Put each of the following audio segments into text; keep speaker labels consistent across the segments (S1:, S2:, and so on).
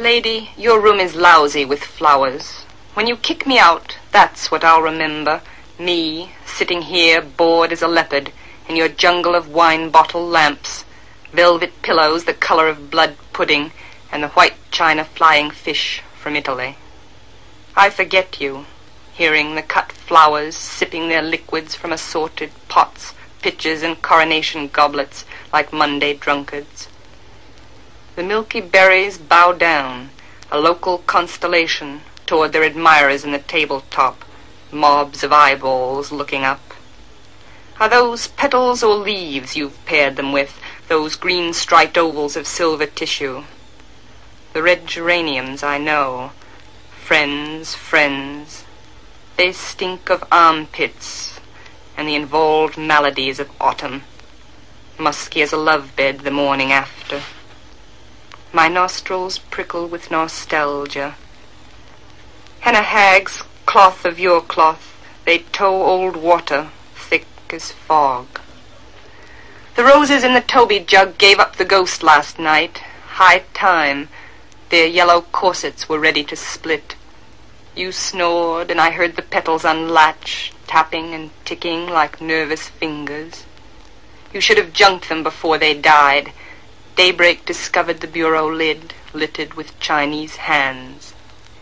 S1: Lady, your room is lousy with flowers. When you kick me out, that's what I'll remember. Me, sitting here, bored as a leopard, in your jungle of wine-bottle lamps, velvet pillows the color of blood pudding, and the white china flying fish from Italy. I forget you, hearing the cut flowers sipping their liquids from assorted pots, pitchers, and coronation goblets like Monday drunkards. The milky berries bow down, a local constellation, toward their admirers in the tabletop, mobs of eyeballs looking up. Are those petals or leaves you've paired them with, those green striped ovals of silver tissue? The red geraniums, I know. Friends, friends. They stink of armpits and the involved maladies of autumn. Musky as a love bed the morning after. My nostrils prickle with nostalgia. Henna hags, cloth of your cloth, they tow old water, thick as fog. The roses in the Toby jug gave up the ghost last night. High time. Their yellow corsets were ready to split. You snored, and I heard the petals unlatch, tapping and ticking like nervous fingers. You should have junked them before they died. Daybreak discovered the bureau lid, littered with Chinese hands.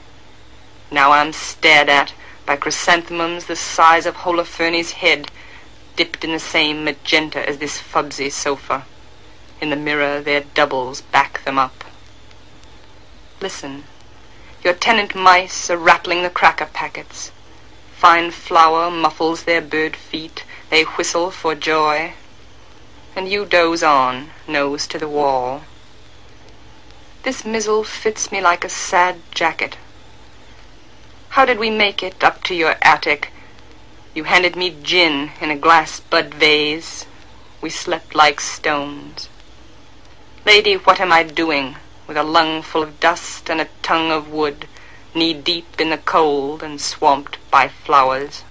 S1: Now I'm stared at by chrysanthemums the size of Holofernes' head, dipped in the same magenta as this fubsy sofa. In the mirror their doubles back them up. Listen, your tenant mice are rattling the cracker packets. Fine flour muffles their bird feet, they whistle for joy. And you doze on, nose to the wall. This mizzle fits me like a sad jacket. How did we make it up to your attic? You handed me gin in a glass bud vase. We slept like stones. Lady, what am I doing, with a lung full of dust and a tongue of wood, knee-deep in the cold and swamped by flowers?